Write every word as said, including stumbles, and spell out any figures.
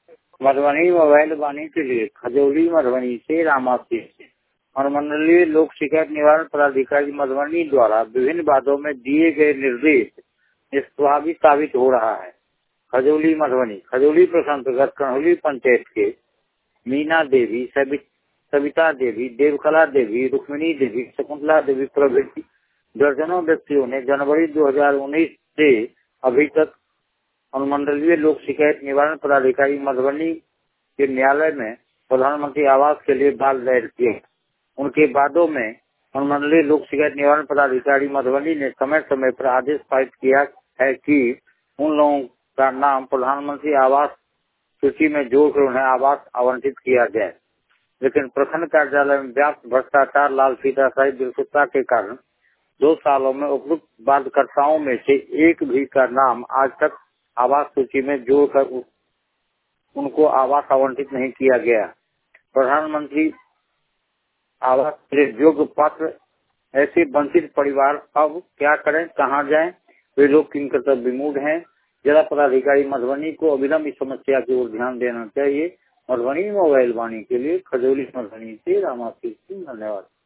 Madhubani mobile वाणी के लिए खजौली मधुबनी से रामाशीष और मंडलीय लोक शिकायत निवारण पदाधिकारी मधुबनी द्वारा विभिन्न वादों में दिए गए निर्देश निष्प्रभावी साबित हो रहा है। खजौली मधुबनी खजौली प्रखंड कन्हौली पंचायत के मीना देवी, सविता देवी, देवकला देवी, रुक्मिणी देवी, शकुंतला देवी प्रभृति दर्जनों व्यक्तियों ने जनवरी दो हज़ार उन्नीस से अभी तक अनुमंडलीय लोक शिकायत निवारण पदाधिकारी मधुबनी के न्यायालय में प्रधानमंत्री आवास के लिए वाद दायर किए। उनके वादों में अनुमंडलीय लोक शिकायत निवारण पदाधिकारी मधुबनी ने समय समय पर आदेश पारित किया है कि उन लोगों का नाम प्रधानमंत्री आवास सूची में जोड़कर उन्हें आवास आवंटित किया जाए, लेकिन प्रखंड कार्यालय में व्याप्त भ्रष्टाचार, लालफीताशाही, दुष्टता के कारण दो सालों में उपयुक्त वादकर्ताओं में से एक भी का नाम आज तक आवास सूची में जोड़कर उनको आवास आवंटित नहीं किया गया। प्रधानमंत्री आवास के योग्य पात्र ऐसे वंचित परिवार अब क्या करें, कहां जाएं? वे लोग किन कर्तव्य विमूढ़ हैं? जिला पदाधिकारी मधुबनी को अविलंब इस समस्या की ओर ध्यान देना चाहिए। मधुबनी मोबाइल वाणी के लिए खजौली मधुबनी से रामाशीष सिंह, धन्यवाद।